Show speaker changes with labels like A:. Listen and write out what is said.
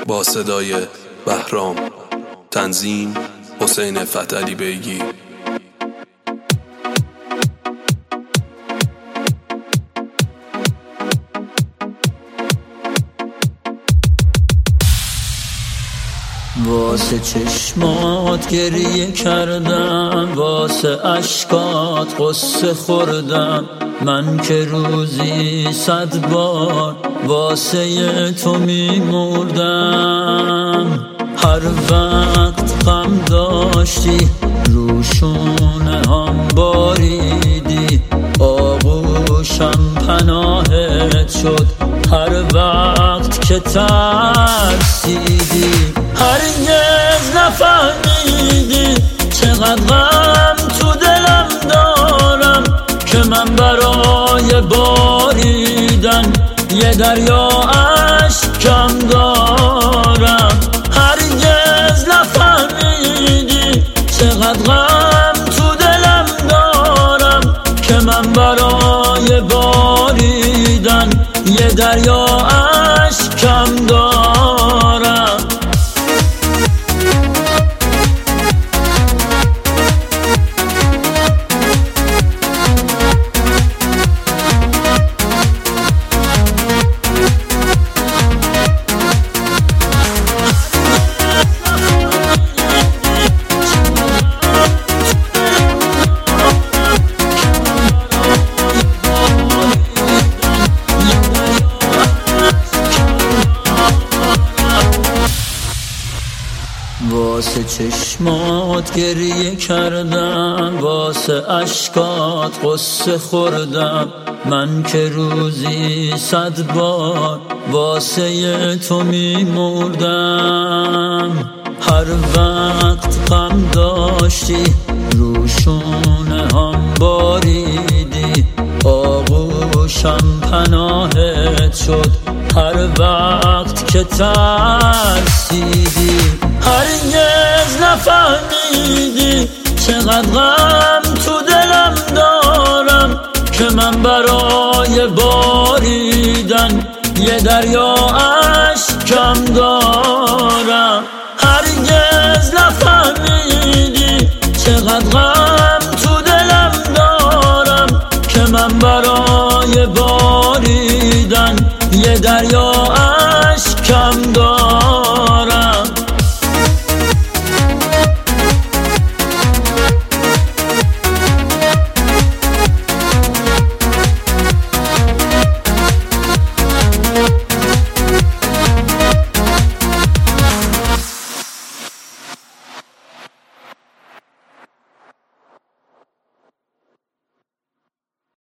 A: با صدای بهرام، تنظیم حسین فتحعلی بیگی.
B: واسه چشمات گریه کردم، واسه اشکات قصه خوردم. من که روزی 100 بار واسه تو میمردم. هر وقت غم داشتی روشونه هم باریدی، آغوشم پناهت شد هر وقت که ترسیدی. هرگز نفهمیدی چقدر غم تو دلم دارم، که من برای باریدن یه دریا اشکم دارم. هرگز نفهمیدی چقدر غم تو دلم دارم، که من برای باریدن یه دریا اشکم دارم. واسه چشمات گریه کردم، واسه اشکات قصه خوردم. من که روزی 100 بار واسه تو میمردم. هر وقت غم داشتی روشونه هم باریدی، آغوشم پناهت شد هر وقت که ترسیدی. هرگز نفهمیدی چقدر غم تو دلم دارم، که من برای باریدن یه دریا اشکم دارم. هرگز نفهمیدی چقدر غم تو دلم دارم، که من برای باریدن یه دریا